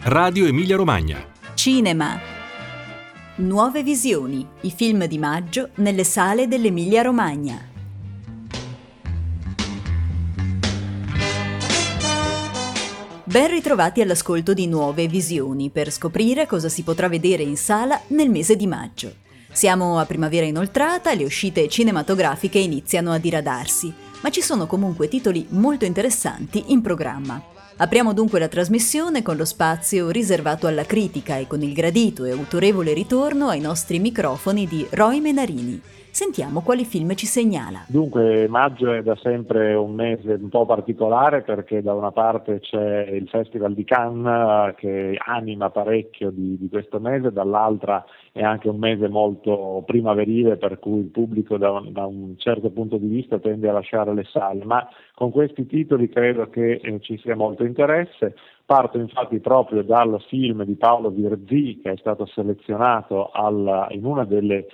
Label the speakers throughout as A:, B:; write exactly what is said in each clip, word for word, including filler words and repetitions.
A: Radio Emilia Romagna.
B: Cinema. Nuove visioni, i film di maggio nelle sale dell'Emilia Romagna. Ben ritrovati all'ascolto di Nuove Visioni per scoprire cosa si potrà vedere in sala nel mese di maggio. Siamo a primavera inoltrata e le uscite cinematografiche iniziano a diradarsi, ma ci sono comunque titoli molto interessanti in programma. Apriamo dunque la trasmissione con lo spazio riservato alla critica e con il gradito e autorevole ritorno ai nostri microfoni di Roy Menarini. Sentiamo quali film ci segnala.
C: Dunque, maggio è da sempre un mese un po' particolare perché da una parte c'è il Festival di Cannes che anima parecchio di, di questo mese, dall'altra è anche un mese molto primaverile per cui il pubblico da un, da un certo punto di vista tende a lasciare le sale, ma con questi titoli credo che eh, ci sia molto interesse. Parto infatti proprio dal film di Paolo Virzì che è stato selezionato al, in una delle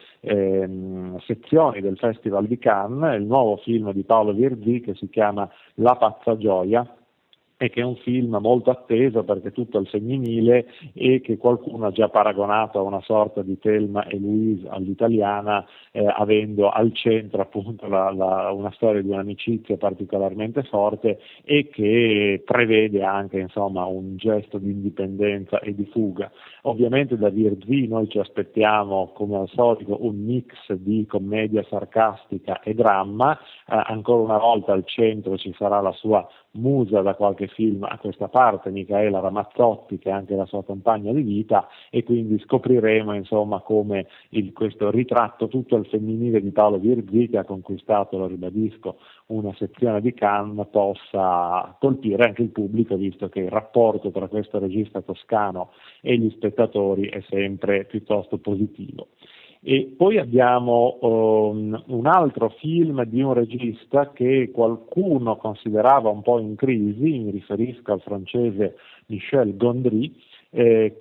C: ehm, sezioni del Festival di Cannes, il nuovo film di Paolo Virzì che si chiama La pazza gioia, e che è un film molto atteso perché tutto al femminile e che qualcuno ha già paragonato a una sorta di Thelma e Louise all'italiana, eh, avendo al centro appunto la, la, una storia di un'amicizia particolarmente forte e che prevede anche insomma un gesto di indipendenza e di fuga. Ovviamente da Virzì noi ci aspettiamo come al solito un mix di commedia sarcastica e dramma, eh, ancora una volta al centro ci sarà la sua musa da qualche film a questa parte, Micaela Ramazzotti, che è anche la sua compagna di vita, e quindi scopriremo insomma come il, questo ritratto tutto al femminile di Paolo Virzì, che ha conquistato, lo ribadisco, una sezione di Cannes, possa colpire anche il pubblico, visto che il rapporto tra questo regista toscano e gli spettatori è sempre piuttosto positivo. E poi abbiamo um, un altro film di un regista che qualcuno considerava un po' in crisi, mi riferisco al francese Michel Gondry, eh,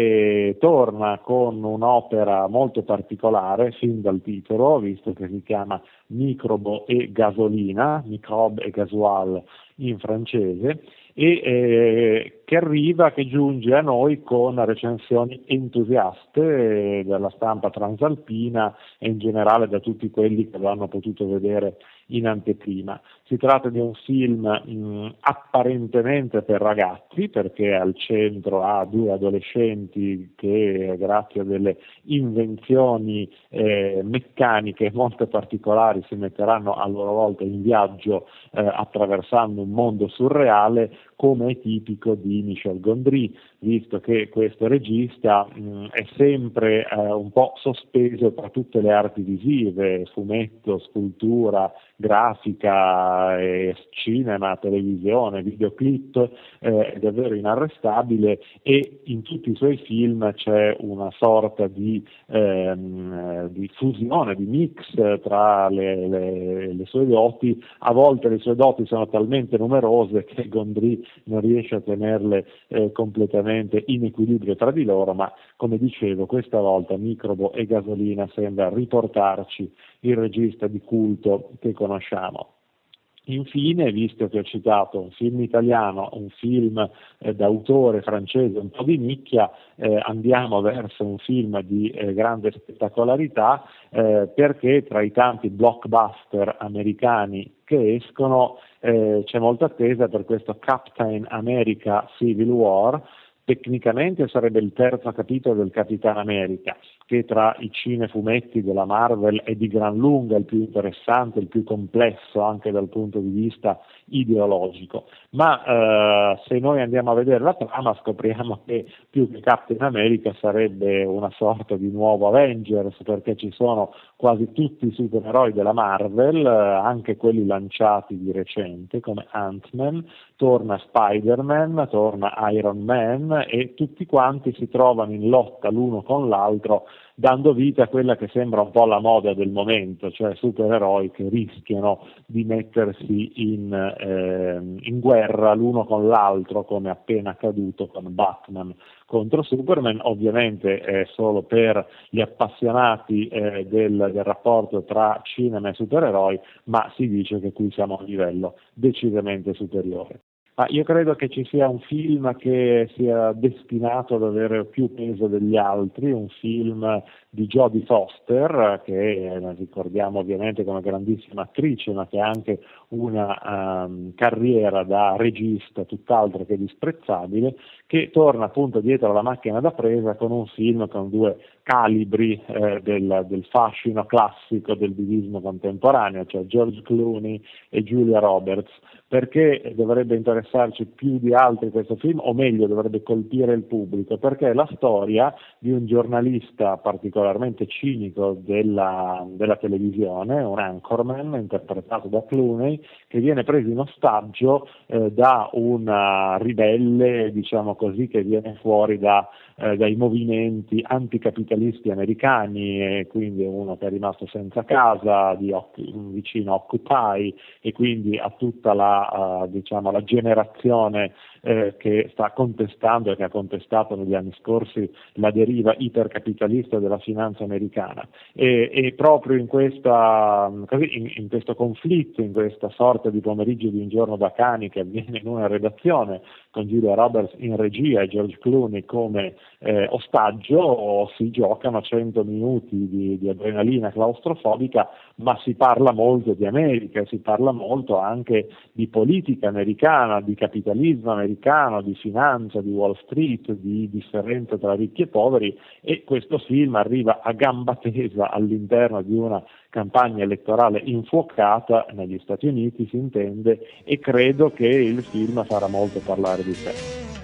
C: che torna con un'opera molto particolare, fin dal titolo, visto che si chiama Microbo e gasolina, Microbe e gasoil in francese, e eh, che arriva, che giunge a noi con recensioni entusiaste eh, dalla stampa transalpina e in generale da tutti quelli che lo hanno potuto vedere in anteprima. Si tratta di un film mh, apparentemente per ragazzi, perché al centro ha due adolescenti che grazie a delle invenzioni eh, meccaniche molto particolari si metteranno a loro volta in viaggio eh, attraversando un mondo surreale, come è tipico di Michel Gondry, visto che questo regista mh, è sempre eh, un po' sospeso tra tutte le arti visive, fumetto, scultura, grafica, eh, cinema, televisione, videoclip, eh, è davvero inarrestabile e in tutti i suoi film c'è una sorta di, ehm, di fusione, di mix tra le, le, le sue doti. A volte le sue doti sono talmente numerose che Gondry non riesce a tenerle eh, completamente in equilibrio tra di loro, ma come dicevo questa volta Microbo e gasolina sembra riportarci il regista di culto che conosciamo. Infine, visto che ho citato un film italiano, un film eh, d'autore francese un po' di nicchia, eh, andiamo verso un film di eh, grande spettacolarità eh, perché tra i tanti blockbuster americani che escono eh, c'è molta attesa per questo Captain America Civil War. Tecnicamente sarebbe il terzo capitolo del Capitan America, che tra i cinefumetti della Marvel è di gran lunga il più interessante, il più complesso anche dal punto di vista ideologico. Ma eh, se noi andiamo a vedere la trama scopriamo che più che Captain America sarebbe una sorta di nuovo Avengers, perché ci sono quasi tutti i supereroi della Marvel, eh, anche quelli lanciati di recente come Ant-Man, torna Spider-Man, torna Iron Man e tutti quanti si trovano in lotta l'uno con l'altro, dando vita a quella che sembra un po' la moda del momento, cioè supereroi che rischiano di mettersi in, eh, in guerra l'uno con l'altro, come appena accaduto con Batman contro Superman. Ovviamente è solo per gli appassionati eh, del, del rapporto tra cinema e supereroi, ma si dice che qui siamo a un livello decisamente superiore. Ah, io credo che ci sia un film che sia destinato ad avere più peso degli altri, un film di Jodie Foster, che ricordiamo ovviamente come grandissima attrice, ma che ha anche una um, carriera da regista tutt'altro che disprezzabile, che torna appunto dietro alla macchina da presa con un film con due calibri eh, del, del fascino classico del divismo contemporaneo, cioè George Clooney e Julia Roberts. Perché dovrebbe interessarci più di altri questo film, o meglio dovrebbe colpire il pubblico? Perché è la storia di un giornalista particolarmente cinico della, della televisione, un anchorman interpretato da Clooney, che viene preso in ostaggio eh, da una ribelle, diciamo così, che viene fuori da, eh, dai movimenti anticapitalisti americani, e quindi è uno che è rimasto senza casa, di, vicino a Occupy, e quindi a tutta la Uh, diciamo la generazione eh, che sta contestando e che ha contestato negli anni scorsi la deriva ipercapitalista della finanza americana, e, e proprio in, questa, così, in, in questo conflitto, in questa sorta di pomeriggio di un giorno da cani che avviene in una redazione con Julia Roberts in regia e George Clooney come eh, ostaggio, si giocano cento minuti di, di adrenalina claustrofobica, ma si parla molto di America, si parla molto anche di politica americana, di capitalismo americano, di finanza, di Wall Street, di differenza tra ricchi e poveri, e questo film arriva a gamba tesa all'interno di una campagna elettorale infuocata negli Stati Uniti, si intende, e credo che il film farà molto parlare di sé.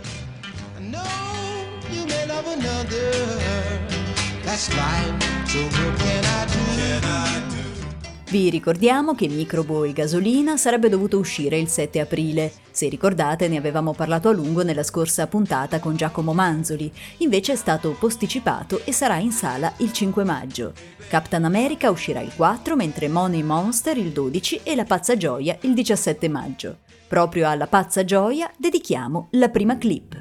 B: Vi ricordiamo che Microbo e Gasolina sarebbe dovuto uscire il sette aprile. Se ricordate, ne avevamo parlato a lungo nella scorsa puntata con Giacomo Manzoli. Invece è stato posticipato e sarà in sala il cinque maggio. Captain America uscirà il quattro, mentre Money Monster il dodici e La Pazza Gioia il diciassette maggio. Proprio alla Pazza Gioia dedichiamo la prima clip.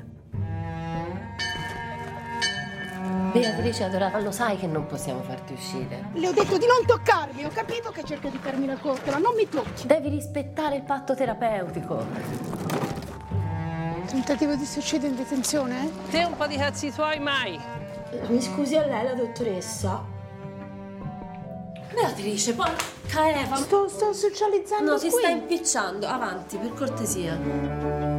A: Beatrice adorata, lo sai che non possiamo farti uscire.
D: Le ho detto di non toccarmi, ho capito che cerco di farmi la corte, ma non mi tocchi.
A: Devi rispettare il patto terapeutico.
D: Tentativo di suicidio in detenzione?
E: Te un po' di cazzi tuoi mai.
F: Mi scusi a lei la dottoressa?
A: Beatrice, porca Eva.
D: Sto, sto socializzando
A: No,
D: qui.
A: si sta impicciando, avanti, per cortesia.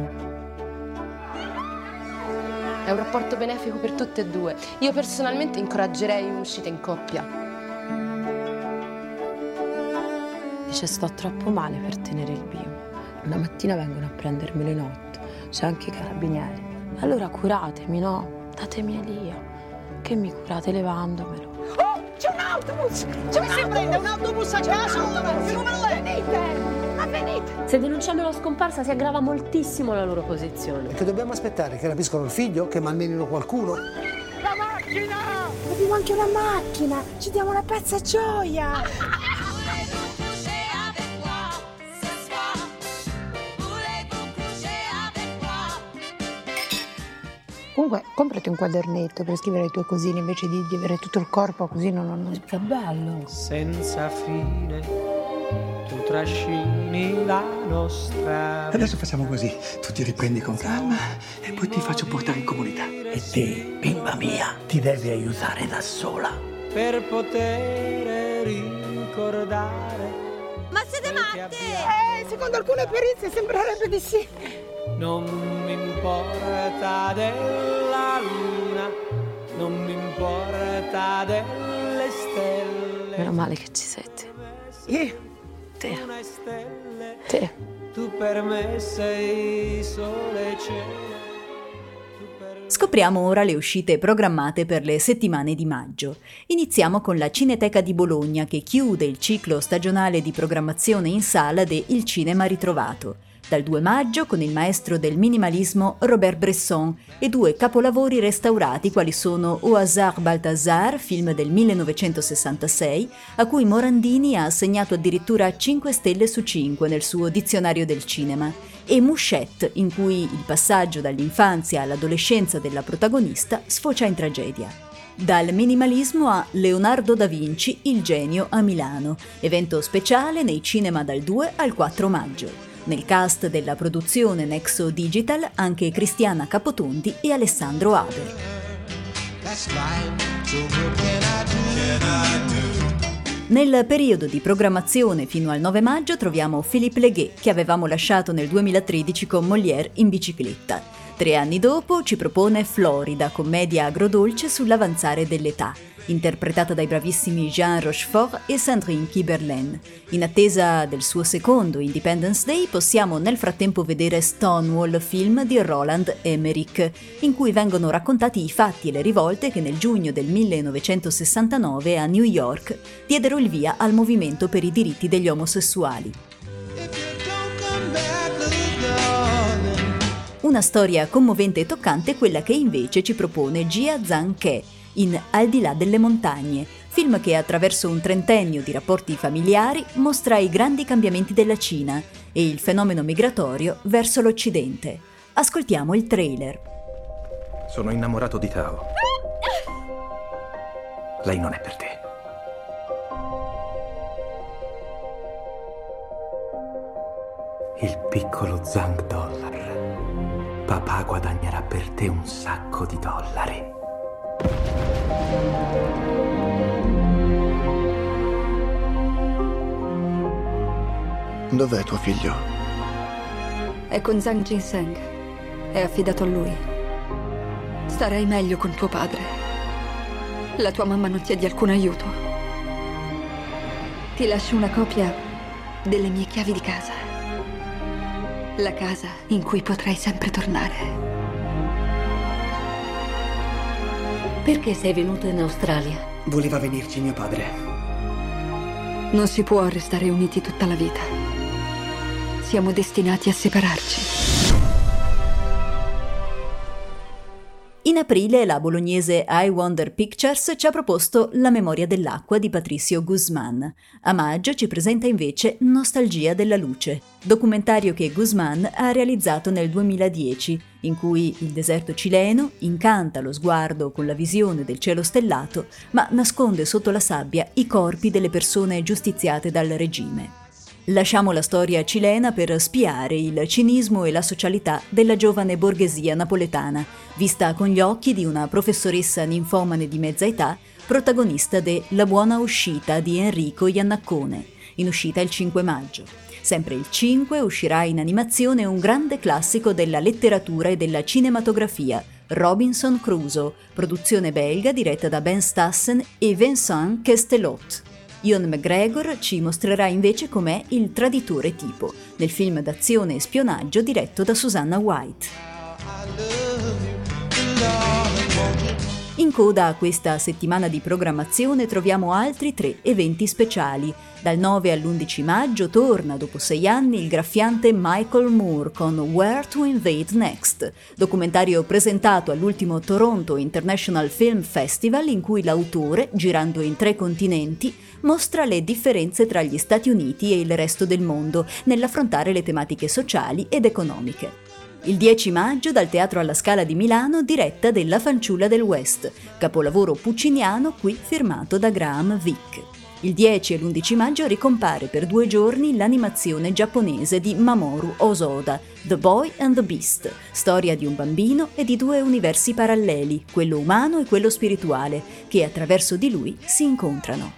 A: È un rapporto benefico per tutte e due. Io personalmente incoraggerei un'uscita in coppia.
G: Dice sto troppo male per tenere il bimbo. Una mattina vengono a prendermi le notte. C'è anche i carabinieri. Allora curatemi, no? Datemi Elia. Che mi curate levandomelo.
D: Oh, c'è un autobus! C'è un si prende un autobus a caso? Che numero è? Venite! Ma venite!
A: Se denunciando la scomparsa si aggrava moltissimo la loro posizione.
H: E che dobbiamo aspettare? Che rapiscono il figlio? Che malmenino qualcuno?
D: La macchina! Abbiamo anche una macchina! Ci diamo una pezza gioia! Comunque, comprati un quadernetto per scrivere le tue cosine invece di, di avere tutto il corpo così non... non...
G: Che bello!
E: Senza fine, tu trascini la nostra.
I: Adesso facciamo così, tu ti riprendi con calma e poi ti faccio portare in comunità. E te, bimba mia, ti devi aiutare da sola.
E: Per poter ricordare.
D: Ma siete matte? Eh, secondo alcune perizie sembrerebbe di sì.
E: Non mi importa della luna, non mi importa delle stelle.
G: Meno male che ci sei te.
D: Io?
G: Te. Te.
E: Tu per me sei sole e cielo.
B: Scopriamo ora le uscite programmate per le settimane di maggio. Iniziamo con la Cineteca di Bologna, che chiude il ciclo stagionale di programmazione in sala de Il Cinema Ritrovato. Dal due maggio con il maestro del minimalismo Robert Bresson e due capolavori restaurati quali sono Au hasard Balthazar, film del millenovecentosessantasei, a cui Morandini ha assegnato addirittura cinque stelle su cinque nel suo dizionario del cinema, e Mouchette, in cui il passaggio dall'infanzia all'adolescenza della protagonista sfocia in tragedia. Dal minimalismo a Leonardo da Vinci, il genio a Milano, evento speciale nei cinema dal due al quattro maggio. Nel cast della produzione Nexo Digital anche Cristiana Capotondi e Alessandro Haber. Nel periodo di programmazione fino al nove maggio troviamo Philippe Leguet, che avevamo lasciato nel duemilatredici con Molière in bicicletta. Tre anni dopo ci propone Florida, commedia agrodolce sull'avanzare dell'età, interpretata dai bravissimi Jean Rochefort e Sandrine Kiberlen. In attesa del suo secondo Independence Day possiamo nel frattempo vedere Stonewall, film di Roland Emmerich, in cui vengono raccontati i fatti e le rivolte che nel giugno del millenovecentosessantanove a New York diedero il via al movimento per i diritti degli omosessuali. Una storia commovente e toccante è quella che invece ci propone Jia Zhang Ke in Al di là delle montagne, film che attraverso un trentennio di rapporti familiari mostra i grandi cambiamenti della Cina e il fenomeno migratorio verso l'Occidente. Ascoltiamo il trailer.
J: Sono innamorato di Tao. Lei non è per te. Il piccolo Zhang Dollar. Papà guadagnerà per te un sacco di dollari.
K: Dov'è tuo figlio?
L: È con Zhang Jinseng. È affidato a lui. Starai meglio con tuo padre. La tua mamma non ti è di alcun aiuto. Ti lascio una copia delle mie chiavi di casa. La casa in cui potrai sempre tornare.
M: Perché sei venuto in Australia?
K: Voleva venirci mio padre.
L: Non si può restare uniti tutta la vita. Siamo destinati a separarci.
B: In aprile la bolognese I Wonder Pictures ci ha proposto La memoria dell'acqua di Patricio Guzmán. A maggio ci presenta invece Nostalgia della luce, documentario che Guzmán ha realizzato nel duemiladieci, in cui il deserto cileno incanta lo sguardo con la visione del cielo stellato, ma nasconde sotto la sabbia i corpi delle persone giustiziate dal regime. Lasciamo la storia cilena per spiare il cinismo e la socialità della giovane borghesia napoletana, vista con gli occhi di una professoressa ninfomane di mezza età, protagonista de La buona uscita di Enrico Iannaccone, in uscita il cinque maggio. Sempre il cinque uscirà in animazione un grande classico della letteratura e della cinematografia, Robinson Crusoe, produzione belga diretta da Ben Stassen e Vincent Castelot. Ewan McGregor ci mostrerà invece com'è il traditore tipo, nel film d'azione e spionaggio diretto da Susanna White. In coda a questa settimana di programmazione troviamo altri tre eventi speciali. Dal nove all'undici maggio torna dopo sei anni il graffiante Michael Moore con Where to Invade Next, documentario presentato all'ultimo Toronto International Film Festival in cui l'autore, girando in tre continenti, mostra le differenze tra gli Stati Uniti e il resto del mondo nell'affrontare le tematiche sociali ed economiche. Il dieci maggio dal Teatro alla Scala di Milano diretta della Fanciulla del West, capolavoro pucciniano qui firmato da Graham Vick. Il dieci e l'undici maggio ricompare per due giorni l'animazione giapponese di Mamoru Hosoda, The Boy and the Beast, storia di un bambino e di due universi paralleli, quello umano e quello spirituale, che attraverso di lui si incontrano.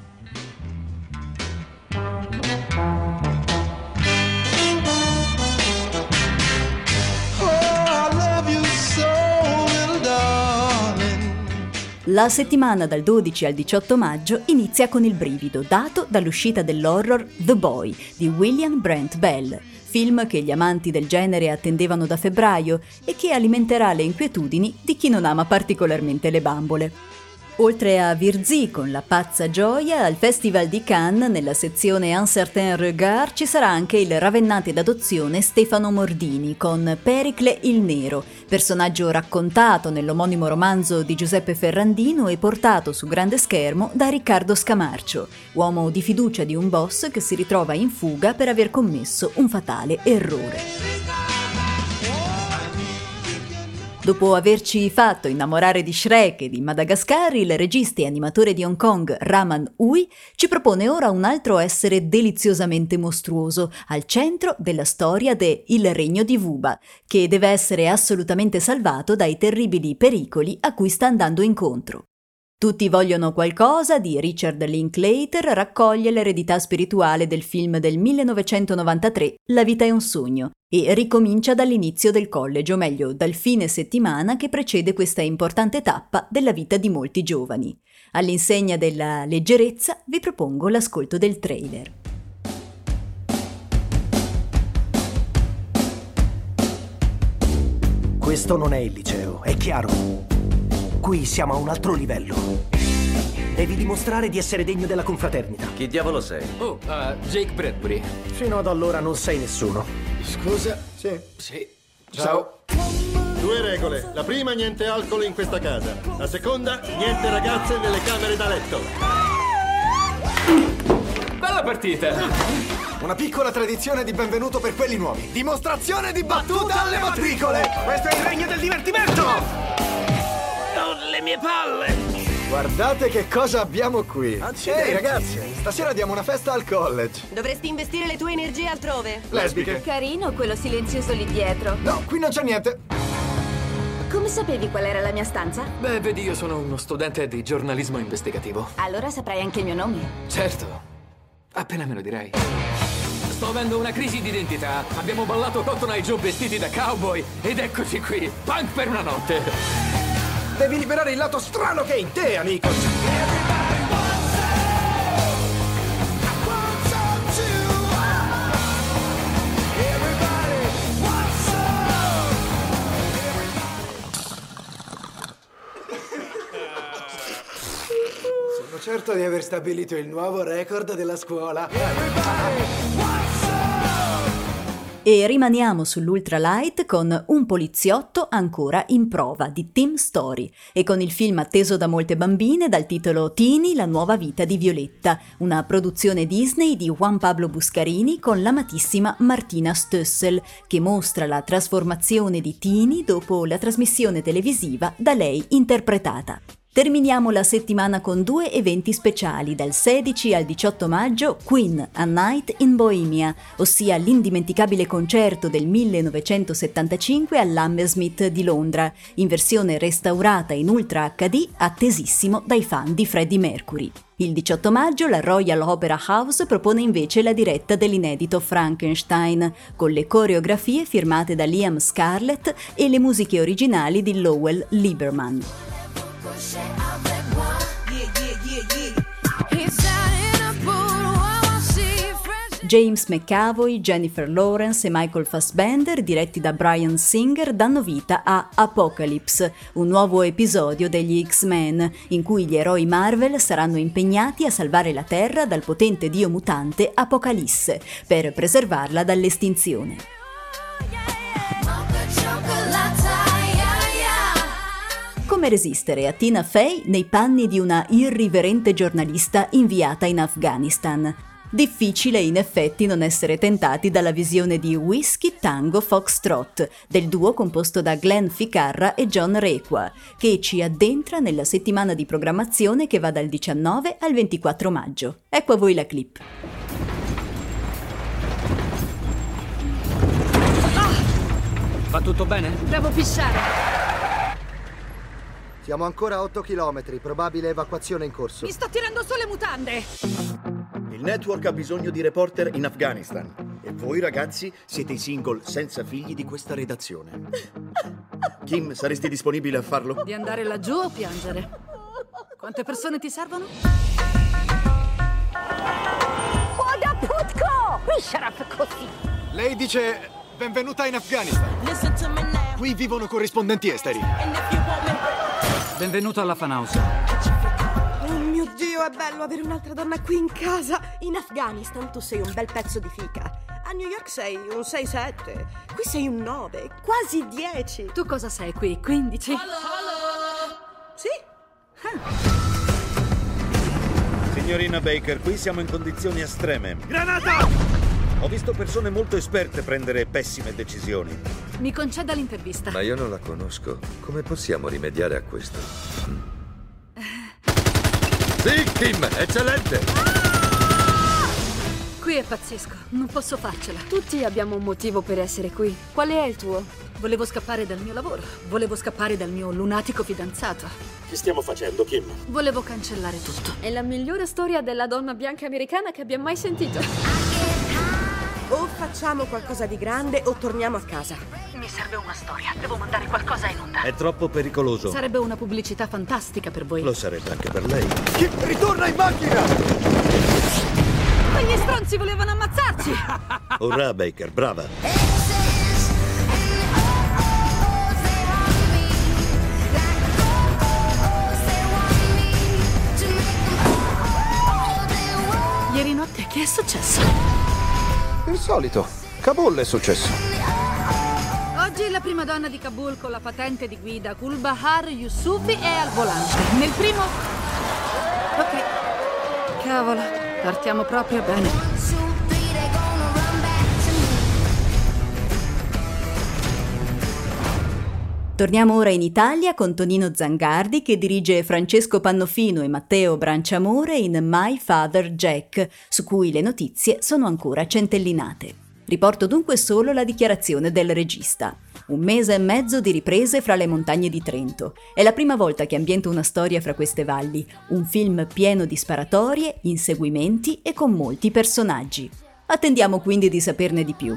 B: La settimana dal dodici al diciotto maggio inizia con il brivido dato dall'uscita dell'horror The Boy di William Brent Bell, film che gli amanti del genere attendevano da febbraio e che alimenterà le inquietudini di chi non ama particolarmente le bambole. Oltre a Virzì con La pazza gioia, al Festival di Cannes, nella sezione Un certain regard, ci sarà anche il ravennate d'adozione Stefano Mordini con Pericle il Nero, personaggio raccontato nell'omonimo romanzo di Giuseppe Ferrandino e portato su grande schermo da Riccardo Scamarcio, uomo di fiducia di un boss che si ritrova in fuga per aver commesso un fatale errore. Dopo averci fatto innamorare di Shrek e di Madagascar, il regista e animatore di Hong Kong Raman Hui ci propone ora un altro essere deliziosamente mostruoso, al centro della storia de Il Regno di Wuba, che deve essere assolutamente salvato dai terribili pericoli a cui sta andando incontro. Tutti vogliono qualcosa di Richard Linklater raccoglie l'eredità spirituale del film del millenovecentonovantatré La vita è un sogno e ricomincia dall'inizio del college, o meglio dal fine settimana che precede questa importante tappa della vita di molti giovani. All'insegna della leggerezza vi propongo l'ascolto del trailer.
N: Questo non è il liceo, è chiaro. Qui siamo a un altro livello. Devi dimostrare di essere degno della confraternita.
O: Chi diavolo sei?
P: Oh, uh, Jake Bradbury.
N: Fino ad allora non sei nessuno.
Q: Scusa?
P: Sì. Sì.
Q: Ciao. Due regole. La prima, niente alcol in questa casa. La seconda, niente ragazze nelle camere da letto.
P: Bella partita.
Q: Una piccola tradizione di benvenuto per quelli nuovi. Dimostrazione di battuta alle matricole. Questo è il regno del divertimento.
P: Le mie palle!
Q: Guardate che cosa abbiamo qui. Ehi ragazzi, stasera diamo una festa al college.
R: Dovresti investire le tue energie altrove.
Q: Lesbiche.
R: Carino quello silenzioso lì dietro.
Q: No, qui non c'è niente.
R: Come sapevi qual era la mia stanza?
P: Beh, vedi, io sono uno studente di giornalismo investigativo.
R: Allora saprai anche il mio nome.
P: Certo, appena me lo direi. Sto avendo una crisi di identità. Abbiamo ballato Cotton Eye Joe vestiti da cowboy ed eccoci qui, punk per una notte.
Q: Devi liberare il lato strano che è in te, amico. Sono certo di aver stabilito il nuovo record della scuola.
B: E rimaniamo sull'ultralight con Un poliziotto ancora in prova di Tim Story e con il film atteso da molte bambine dal titolo Tini, la nuova vita di Violetta, una produzione Disney di Juan Pablo Buscarini con l'amatissima Martina Stoessel, che mostra la trasformazione di Tini dopo la trasmissione televisiva da lei interpretata. Terminiamo la settimana con due eventi speciali. Dal sedici al diciotto maggio Queen A Night in Bohemia, ossia l'indimenticabile concerto del millenovecentosettantacinque all'Hammersmith di Londra, in versione restaurata in Ultra acca di, attesissimo dai fan di Freddie Mercury. Il diciotto maggio la Royal Opera House propone invece la diretta dell'inedito Frankenstein, con le coreografie firmate da Liam Scarlett e le musiche originali di Lowell Lieberman. James McAvoy, Jennifer Lawrence e Michael Fassbender, diretti da Bryan Singer, danno vita a Apocalypse, un nuovo episodio degli X-Men, in cui gli eroi Marvel saranno impegnati a salvare la Terra dal potente dio mutante Apocalisse, per preservarla dall'estinzione. Come resistere a Tina Fey nei panni di una irriverente giornalista inviata in Afghanistan? Difficile in effetti non essere tentati dalla visione di Whiskey Tango Foxtrot, del duo composto da Glenn Ficarra e John Requa, che ci addentra nella settimana di programmazione che va dal diciannove al ventiquattro maggio. Ecco a voi la clip.
S: Ah!
P: Va tutto bene?
S: Devo pisciare.
Q: Siamo ancora a otto chilometri, probabile evacuazione in corso.
S: Mi sto tirando su le mutande.
T: Il network ha bisogno di reporter in Afghanistan. E voi ragazzi siete i single senza figli di questa redazione. Kim, saresti disponibile a farlo?
S: Di andare laggiù o piangere? Quante persone ti servono?
D: Oda Putko! Bisharaf così!
Q: Lei dice benvenuta in Afghanistan. Qui vivono corrispondenti esteri.
P: Benvenuto alla Fan House.
F: Oh mio Dio, è bello avere un'altra donna qui in casa. In Afghanistan tu sei un bel pezzo di fica. A New York sei un sei sette. Qui sei un nove, quasi dieci.
S: Tu cosa sei qui? quindici?
F: Hello, hello. Sì?
T: Ah. Signorina Baker, qui siamo in condizioni estreme.
Q: Granata!
T: Ho visto persone molto esperte prendere pessime decisioni.
S: Mi conceda l'intervista.
O: Ma io non la conosco. Come possiamo rimediare a questo? Sì, Kim, eccellente!
S: Qui è pazzesco, non posso farcela.
G: Tutti abbiamo un motivo per essere qui. Qual è il tuo?
S: Volevo scappare dal mio lavoro. Volevo scappare dal mio lunatico fidanzato.
U: Che stiamo facendo, Kim?
S: Volevo cancellare tutto.
G: È la migliore storia della donna bianca americana che abbia mai sentito.
F: O facciamo qualcosa di grande o torniamo a casa.
S: Mi serve una storia. Devo mandare qualcosa in onda.
T: È troppo pericoloso.
S: Sarebbe una pubblicità fantastica per voi.
T: Lo sarebbe anche per lei. Kim, ritorna in macchina!
S: Quegli stronzi volevano ammazzarci!
T: Ora, Baker, brava.
S: Ieri notte che è successo?
U: Il solito. Kabul è successo.
S: Oggi la prima donna di Kabul con la patente di guida, Gulbahar Yusufi, è al volante. Nel primo... Ok. Cavolo, partiamo proprio bene.
B: Torniamo ora in Italia con Tonino Zangardi che dirige Francesco Pannofino e Matteo Branciamore in My Father Jack, su cui le notizie sono ancora centellinate. Riporto dunque solo la dichiarazione del regista. Un mese e mezzo di riprese fra le montagne di Trento. È la prima volta che ambienta una storia fra queste valli. Un film pieno di sparatorie, inseguimenti e con molti personaggi. Attendiamo quindi di saperne di più.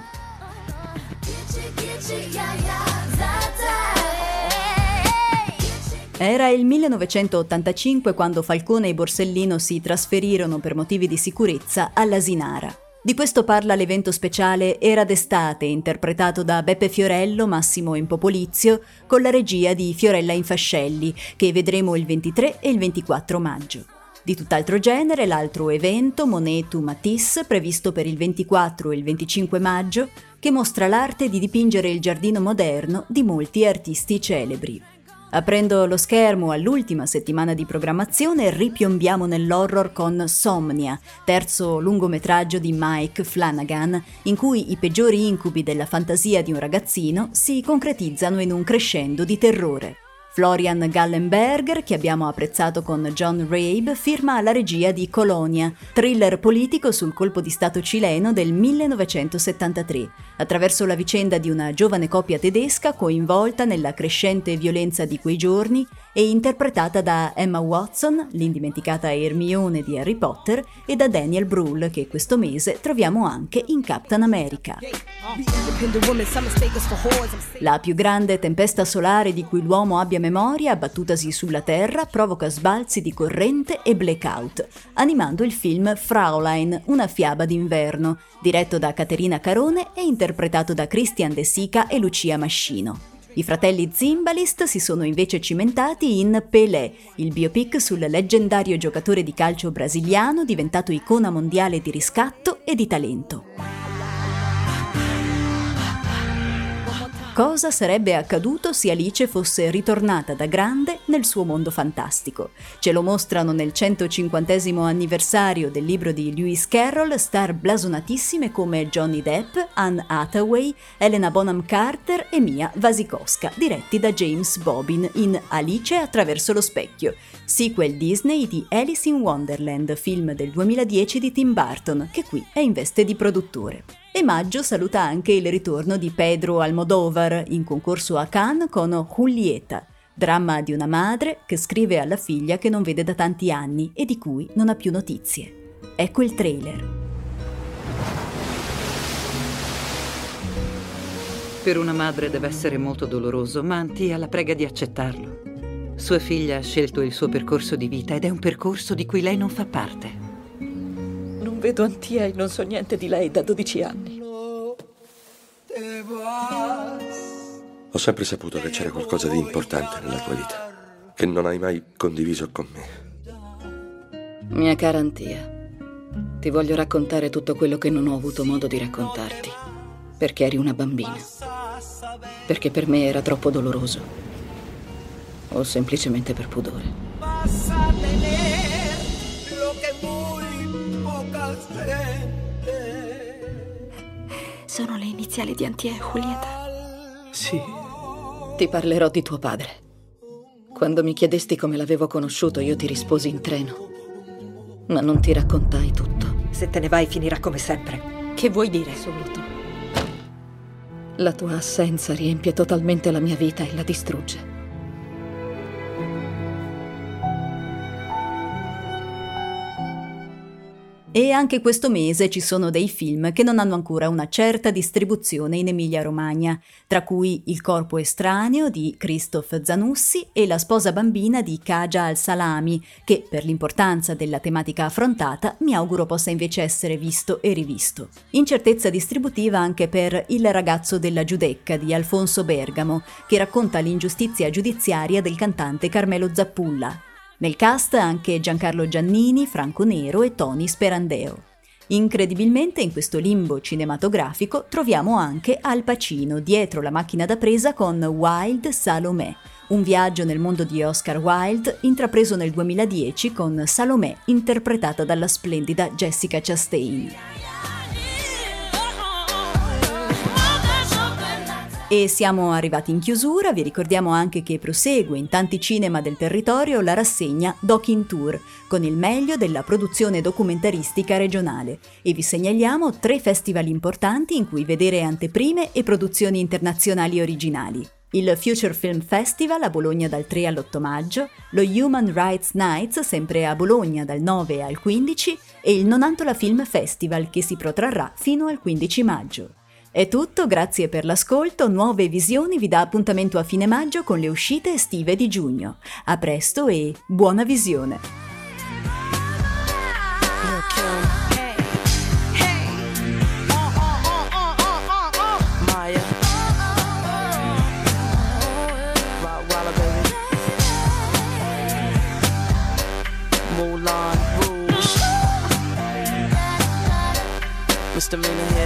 B: Era il millenovecentottantacinque quando Falcone e Borsellino si trasferirono per motivi di sicurezza all'Asinara. Di questo parla l'evento speciale Era d'estate, interpretato da Beppe Fiorello, Massimo Impopolizio, con la regia di Fiorella Infascelli, che vedremo il ventitré e il ventiquattro maggio. Di tutt'altro genere l'altro evento, Monet to Matisse, previsto per il ventiquattro e il venticinque maggio, che mostra l'arte di dipingere il giardino moderno di molti artisti celebri. Aprendo lo schermo all'ultima settimana di programmazione, ripiombiamo nell'horror con Somnia, terzo lungometraggio di Mike Flanagan, in cui i peggiori incubi della fantasia di un ragazzino si concretizzano in un crescendo di terrore. Florian Gallenberger, che abbiamo apprezzato con John Rabe, firma la regia di Colonia, thriller politico sul colpo di stato cileno del millenovecentosettantatré, attraverso la vicenda di una giovane coppia tedesca coinvolta nella crescente violenza di quei giorni e interpretata da Emma Watson, l'indimenticata Hermione di Harry Potter, e da Daniel Brühl, che questo mese troviamo anche in Captain America. La più grande tempesta solare di cui l'uomo abbia memoria, abbattutasi sulla Terra, provoca sbalzi di corrente e blackout, animando il film Fraulein, una fiaba d'inverno, diretto da Caterina Carone e interpretato da Christian De Sica e Lucia Mascino. I fratelli Zimbalist si sono invece cimentati in Pelé, il biopic sul leggendario giocatore di calcio brasiliano diventato icona mondiale di riscatto e di talento. Cosa sarebbe accaduto se Alice fosse ritornata da grande nel suo mondo fantastico? Ce lo mostrano nel centocinquantesimo anniversario del libro di Lewis Carroll star blasonatissime come Johnny Depp, Anne Hathaway, Helena Bonham Carter e Mia Wasikowska, diretti da James Bobin in Alice attraverso lo specchio, sequel Disney di Alice in Wonderland, film del duemiladieci di Tim Burton, che qui è in veste di produttore. E maggio saluta anche il ritorno di Pedro Almodóvar, in concorso a Cannes con Julieta, dramma di una madre che scrive alla figlia che non vede da tanti anni e di cui non ha più notizie. Ecco il trailer.
V: Per una madre deve essere molto doloroso, ma Antia la prega di accettarlo. Sua figlia ha scelto il suo percorso di vita ed è un percorso di cui lei non fa parte.
W: Non vedo Antia e non so niente di lei da dodici anni.
O: Ho sempre saputo che c'era qualcosa di importante nella tua vita, che non hai mai condiviso con me.
W: Mia cara Antia, ti voglio raccontare tutto quello che non ho avuto modo di raccontarti, perché eri una bambina, perché per me era troppo doloroso, o semplicemente per pudore.
L: sono le iniziali di Antia e Julieta?
J: Sì.
W: Ti parlerò di tuo padre. Quando mi chiedesti come l'avevo conosciuto, io ti risposi in treno. Ma non ti raccontai tutto.
A: Se te ne vai finirà come sempre.
W: Che vuoi dire? Assoluto. La tua assenza riempie totalmente la mia vita e la distrugge.
B: E anche questo mese ci sono dei film che non hanno ancora una certa distribuzione in Emilia-Romagna, tra cui Il corpo estraneo di Christoph Zanussi e La sposa bambina di Kaja Al-Salami, che per l'importanza della tematica affrontata mi auguro possa invece essere visto e rivisto. Incertezza distributiva anche per Il ragazzo della Giudecca di Alfonso Bergamo, che racconta l'ingiustizia giudiziaria del cantante Carmelo Zappulla. Nel cast anche Giancarlo Giannini, Franco Nero e Tony Sperandeo. Incredibilmente in questo limbo cinematografico troviamo anche Al Pacino dietro la macchina da presa con Wilde Salomè, un viaggio nel mondo di Oscar Wilde intrapreso nel duemiladieci con Salomè interpretata dalla splendida Jessica Chastain. E siamo arrivati in chiusura, vi ricordiamo anche che prosegue in tanti cinema del territorio la rassegna Doc in Tour, con il meglio della produzione documentaristica regionale, e vi segnaliamo tre festival importanti in cui vedere anteprime e produzioni internazionali originali. Il Future Film Festival a Bologna dal tre all'otto maggio, lo Human Rights Nights sempre a Bologna dal nove al quindici e il Nonantola Film Festival che si protrarrà fino al quindici maggio. È tutto, grazie per l'ascolto. Nuove Visioni vi dà appuntamento a fine maggio con le uscite estive di giugno. A presto e buona visione!
C: Misdemeanor